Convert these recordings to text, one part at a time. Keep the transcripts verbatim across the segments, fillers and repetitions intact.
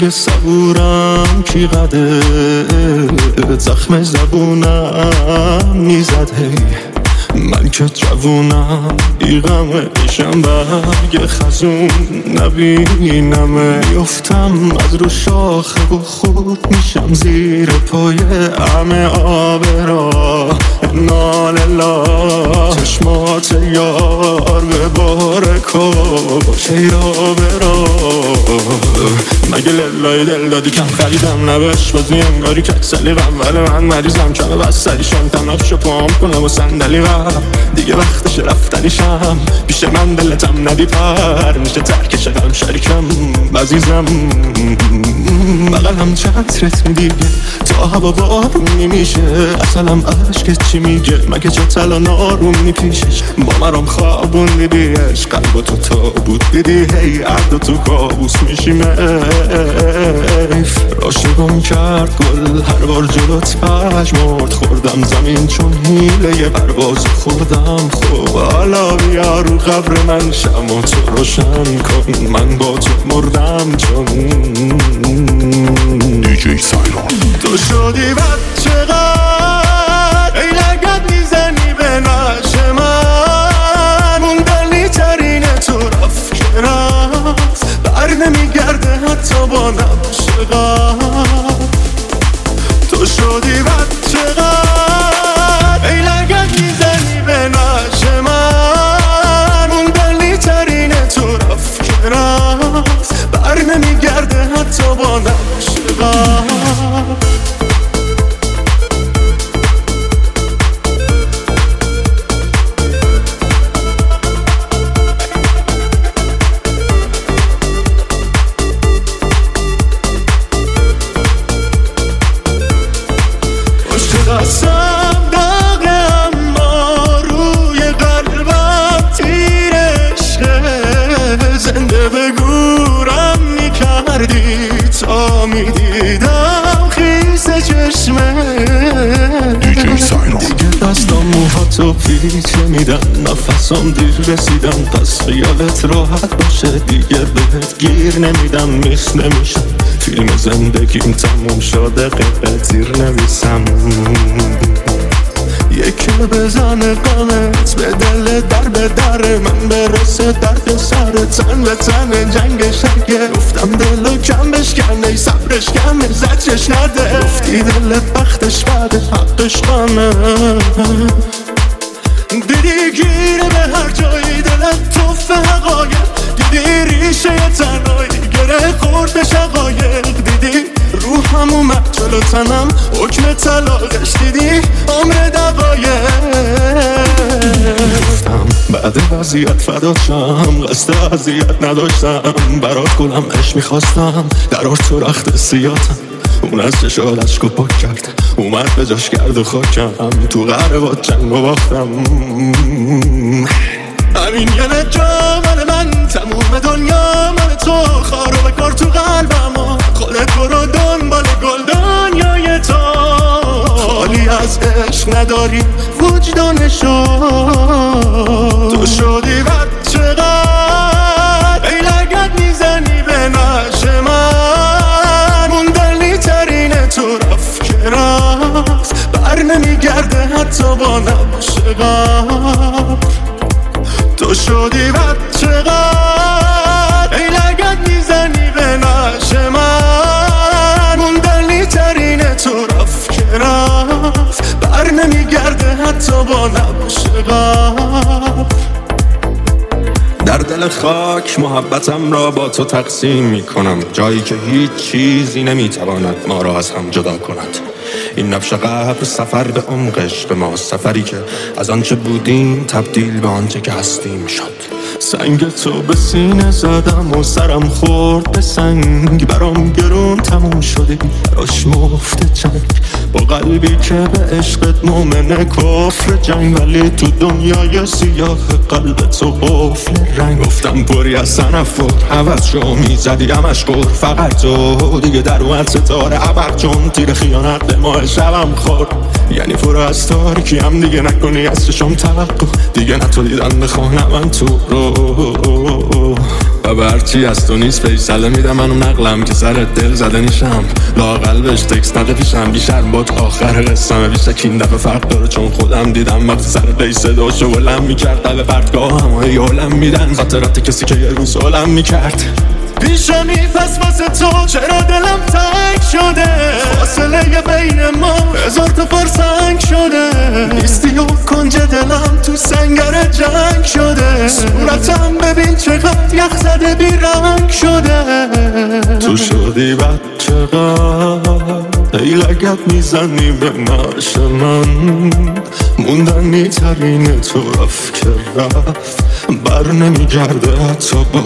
سنگ صبورم کی قده زخم زبونم میزد هی من که جوونم بیغم ایشم برگ خزون نبینم یفتم از رو شاخه و خود میشم زیر پای همه آب را ناللا چشمات یار به بارکا باشه یا برا مگه للای دل دادی کم خریدم نبش بازی انگاری که اکسلی قول من مریضم کمه بستری شنتم نفش پام کنم و صندلی قبل دیگه وقتش رفتنیشم پیش من دلتم ندی پر میشه ترکش قلم شریکم عزیزم بقلم چترت دیگه تا هوا بارونی میشه اصلم عشقت چی میگه مگه چه تلا نارونی پیشش با مرام خوابون دیدیش قلب تو تابوت دیدی هی عرد تو کابوس میشیم ایف راشگم کرد گل هر بار جلوت پشمرد خوردم زمین چون حیله پرواز خوردم خوب حالا بیا رو قبر من شمع تو روشن کن من با تو مردم چون دیجی سایلان تو شدی بچه قد ای لگت میزنی به نش من موندنی ترین تو رفت که رفت بر نمیگرده حتی با نبش قد تو شدی بچه قد ای لگت میزنی به نش من موندنی ترین تو رفت که رفت بر نمیگرده حتی با نبش قد دستم داغه اما روی قلبم تیر عشقه زنده به گورم میکردی تا میدیدم خیس چشمه دیگه دستم موهاتو پیچه میدن نفسم دیر رسیدم پس خیالت راحت باشه دیگه بهت گیر نمیدم میس نمیشم فیلم زندگیم تموم شده قطعه تیر نویسم یکی بزنه قمت به دل در به در من برسه درد سر تن به تن جنگ شرگه افتم دلو کم بشکن ای صبرش کمه زجرش نده افتی دلت بختش بده حقش قمه دیدی گیره به هر جایی دلت توف حقایق دیدی ریشه تنهایی گره خورد به شقایق دیدی روحم اومد جلو تنم حکم طلاقش دیدی عمر دقایق گفتم بعد وضعیت فدا شم قصد اذیت نداشتم برات گلم عشق میخواستم درار تو رخت سیاتم اون از چشات عشقو پاک کرد اومد به جاش کرد و خاکم تو قهر با جنگ و باختم همین یه نجا مال من تموم دنیا مال تو خارو بکار تو قلبم خودت برو دنبال گل دنیای تو خالی از عشق نداری وجدانشو تو شدی بچه قد ای لگت میزنی به نش من موندنی ترین تو رفت که رفت بر نمیگرده حتی با نبش قبر تو شدی بچه قد ای لگت میزنی به نش من موندنی ترین تو رفت که رفت بر نمیگرده حتی با نبش قبر در دل خاک محبتم را با تو تقسیم میکنم جایی که هیچ چیزی نمیتواند ما را از هم جدا کند این نبش قبر سفر به عمق عشق ما سفری که از آنچه بودیم تبدیل به آنچه که هستیم شد سنگ تو به سینه زدم و سرم خورد به سنگ برام گرون تموم شده براش مفت جنگ با قلبی که به عشقت مومنه کفر جنگ ولی تو دنیای سیاه قلب تو قفل رنگ گفتم پری از تنفر عوض شو میزدی همش گر فقط تو دیگه در اومد ستاره عبر چون تیر خیانت به ماه شبم خورد یعنی فرو از تاریکی هم دیگه نکنی از چشم توقع دیگه نتو دیدن بخوانم من تو رو و به هرچی از تو نیست فیصله میدم منو نقلم که سرت دل زده نیشم لاقل بهش تکست نده پیشم بیشرم با آخر قسمه بیشتر که این دفعه فرق داره چون خودم دیدم وقتی سر پی صداشو بلند میکرد قلب پرتگاه همه یولم میدن خاطرات کسی که یه روز هولم میکرد پیشمی پس واسه تو چرا دلم تنگ شده فاصله بین ما هزار تا فرسنگ شده نیستی و کنج دلم تو سنگر جنگ شده صورتم ببین چقدر یخ زده بی رنگ شده تو شدی بچقدر ای لگت میزنی به نعش من موندنی ترین تو رفت که رفت بر نمیگرده حتی با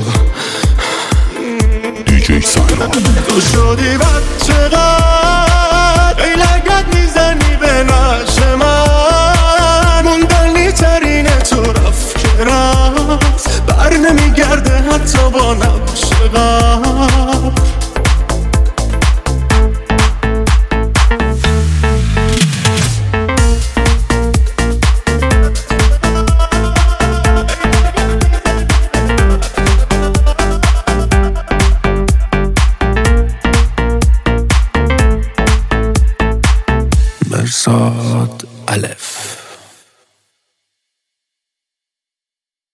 دیجی سایمون تو شدی بچقدر ای لگت میزنی به نعش من موندنی ترین تو رفت که رفت بر نمیگرده حتی با نبش غم مرصاد الف